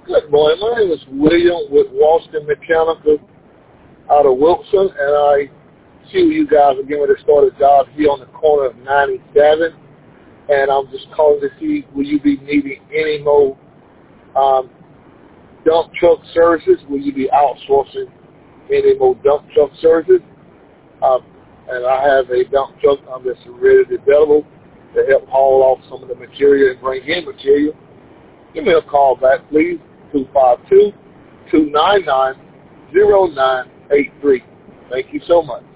Good morning. My name is William with Walston Mechanical out of Wilson, and I see you guys are getting ready to start a job here on the corner of 97, and I'm just calling to see will you be needing any more dump truck services? Will you be outsourcing any more dump truck services? And I have a dump truck that's ready available to help haul off some of the material and bring in material. Give me a call back, please, 252-299-0983. Thank you so much.